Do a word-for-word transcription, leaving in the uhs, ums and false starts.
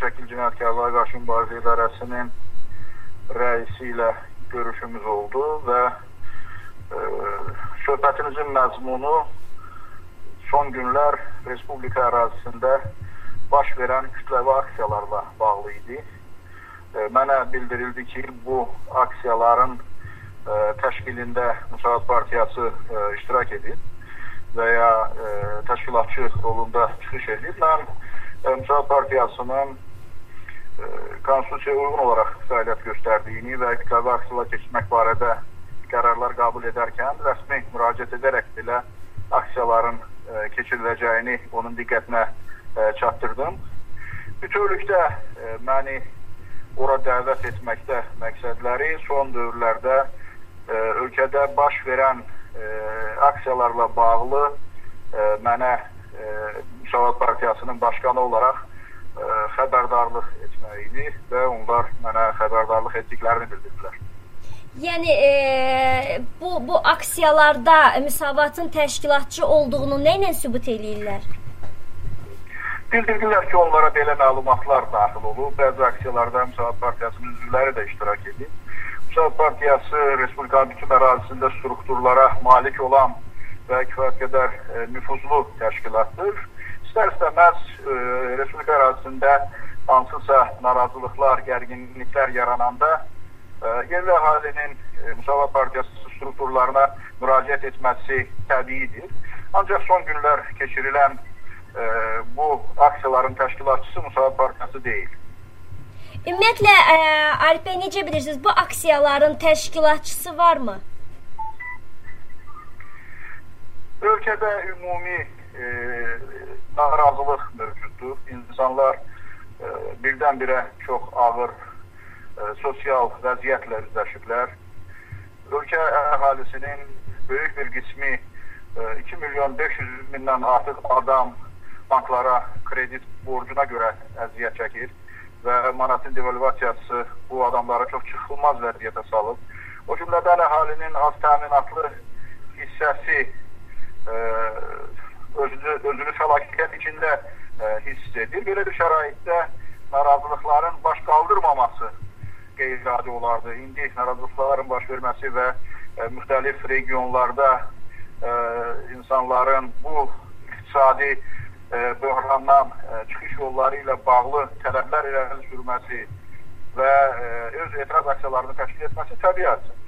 şəkil cinayətkarlığa qarşı mübarizə idarəsinin rəisi ilə görüşümüz oldu və e, söhbətimizin məzmunu son günlər Respublika ərazisində baş verən kütləvi aksiyalarla bağlı idi. E, mənə bildirildi ki, bu aksiyaların e, təşkilində Müsavat Partiyası e, iştirak edir və ya e, təşkilatçı rolunda çıxış edir. Mən e, Müsavat Partiyasının e, konstitusiyaya uyğun olaraq fəaliyyət göstərdiyini və kütləvi aksiyalar keçirmək barədə qərarlar qəbul edərkən rəsmi müraciət edərək belə aksiyaların e, keçiriləcəyini onun diqqətinə e, çatdırdım. Bütövlükdə e, məni ora dəvət etməkdə məqsədləri son dövrlərdə e, ölkədə baş verən e, aksiyalarla bağlı e, mənə e, Müsavat Partiyasının başqanı olaraq e, xəbərdarlıq etmək idi və onlar mənə xəbərdarlıq etdiklərini bildirdilər. Yəni e, bu, bu aksiyalarda Müsavatın təşkilatçı olduğunu nə ilə sübut edirlər? Bildirdilər ki, onlara belə məlumatlar daxil olub. Bəzi aksiyalarda Müsavat Partiyasının üzvləri də iştirak edir. Müsavat Partiyası Respublikanın bütün ərazisində strukturlara malik olan və kifayət qədər e, nüfuzlu təşkilatdır. İstər-istəməz e, Respublika ərazisində hansısa narazılıqlar, gərginliklər yarananda e, yerli əhalinin e, Müsavat Partiyası strukturlarına müraciət etməsi təbiidir. Ancaq son günlər keçirilən e, bu aksiyaların təşkilatçısı Müsavat Partiyası deyil. Ümumiyyətlə, e, Arif bəy, necə bilirsiniz, bu aksiyaların təşkilatçısı varmı? Ölkədə ümumi e, narazılıq mövcuddur. İnsanlar e, birdən-birə çox ağır e, sosial vəziyyətlə üzləşiblər. Ölkə əhalisinin böyük bir qismi e, iki milyon beş yüz mindən artıq adam banklara kredit borcuna görə əziyyət çəkir və manatın devalvasiyası bu adamlara çox çıxılmaz vəziyyətə salıb. O cümlədən əhalinin az təminatlı hissəsi e, özünü, özünü fəlakət içində e, hiss edir. Belə bir şəraitdə narazılıqların baş qaldırmaması qeyri-adi olardı. İndi narazılıqların baş verməsi və e, müxtəlif regionlarda e, insanların bu iqtisadi e, böhrandan e, çıxış yolları ilə bağlı tələblər irəli sürməsi və e, öz etiraz aksiyalarını təşkil etməsi təbii hadisədir.